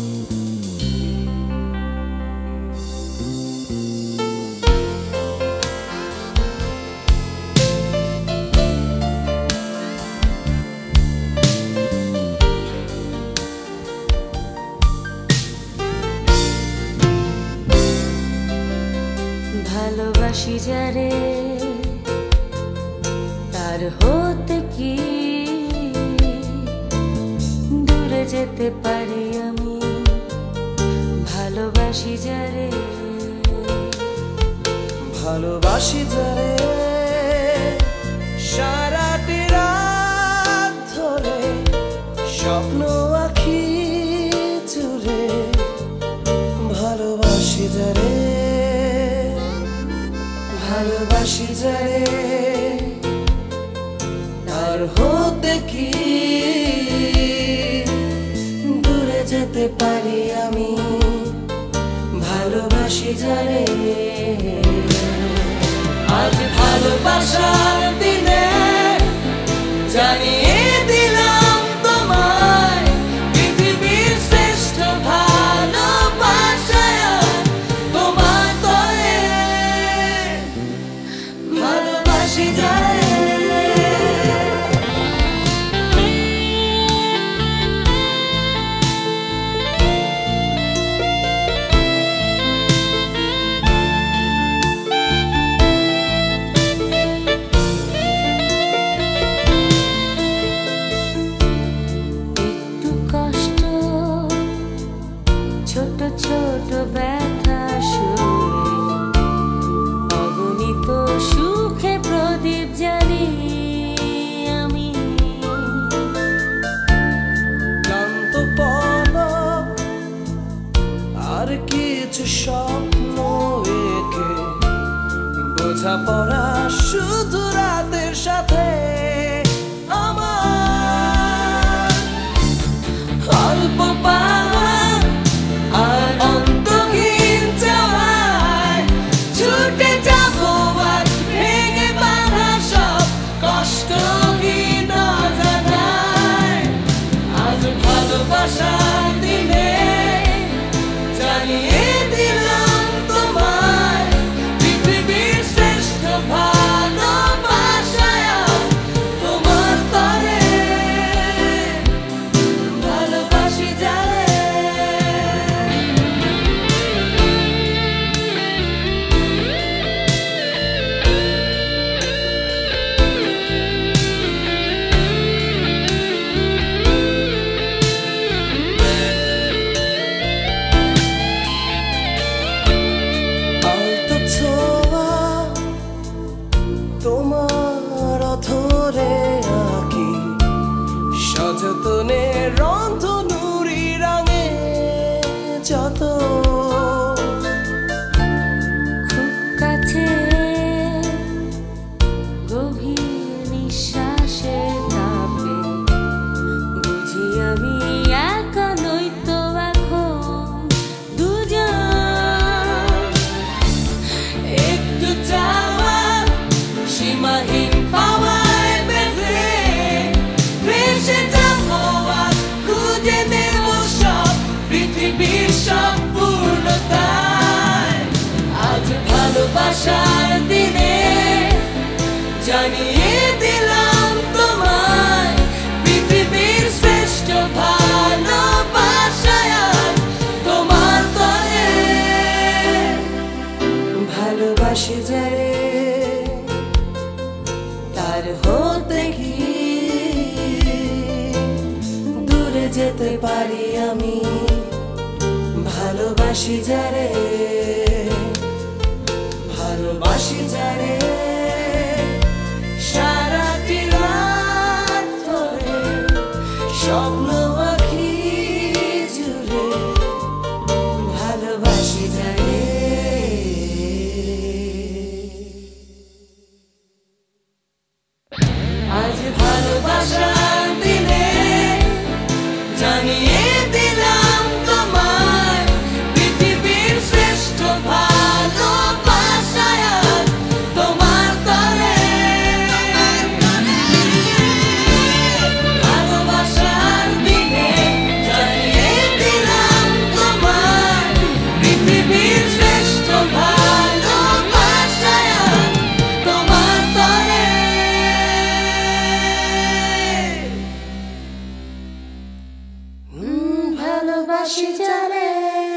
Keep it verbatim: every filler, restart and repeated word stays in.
ভালোবাসি যারে তার হতে কি দূরে যেতে পারি আমি। ভালোবাসি যারে ভালোবাসি যারে সারাটি রাত ধরে স্বপ্ন আঁখি জুড়ে। ভালোবাসি যারে ভালোবাসি যারে তার হতে কি দূরে যেতে পারি আমি। ভালোবাসি যারে আজ ভালোবাসার দিনে জানিয়ে দিলাম তোমায় পৃথিবীর শ্রেষ্ঠ ভালোবাসায় তোমার তরে। ভালোবাসি যারে ছোট ছোট ব্যথা শুয়ে অগণিত সুখে প্রদীপ জ্বালি আমি। ক্লান্ত পলক আর কিছু স্বপ্ন এঁকে বোঝাপড়া শুধু রাতের সাথে আমার। অল্প পাওয়া আর অন্তহীন চাওয়ায় ছুটে যাবো আজ ভেঙে বাঁধা সব কষ্টহীন অজানায়। আজ ভালোবাসার দিনে জানিয়ে দিলাম তোমায় পৃথিবীর শ্রেষ্ঠ ভালোবাসায় তোমার তরে। ভালোবাসি যারে আলতো ছোঁয়া তোমার অধরে আঁকি সযতনে রন্ধনুরি রঙে যত। খুব কাছে গভীর নিঃশ্বাসে তাপে বুঝি আমি একা নই তো এখন দুজন। একটু চাওয়া সীমাহীন পাওয়ায় বেঁধে ভেসে যাবো আজ খুঁজে নেব সব পৃথিবীর সব পূর্ণতায়। আজ ভালোবাসার দিনে জানিয়ে দিলাম তোমায় পৃথিবীর শ্রেষ্ঠ ভালোবাসায় তোমার তরে। ভালোবাসি যারে তার হতে কি দূরে যেতে পারি আমি। ভালোবাসি যারে ভালোবাসি যারে সারাটি রাত ধরে স্বপ্ন আঁখি জুড়ে। ভালোবাসি যারে আজ ভালোবাসার দিনে জানিয়ে দিলাম তোমায় পৃথিবীর রে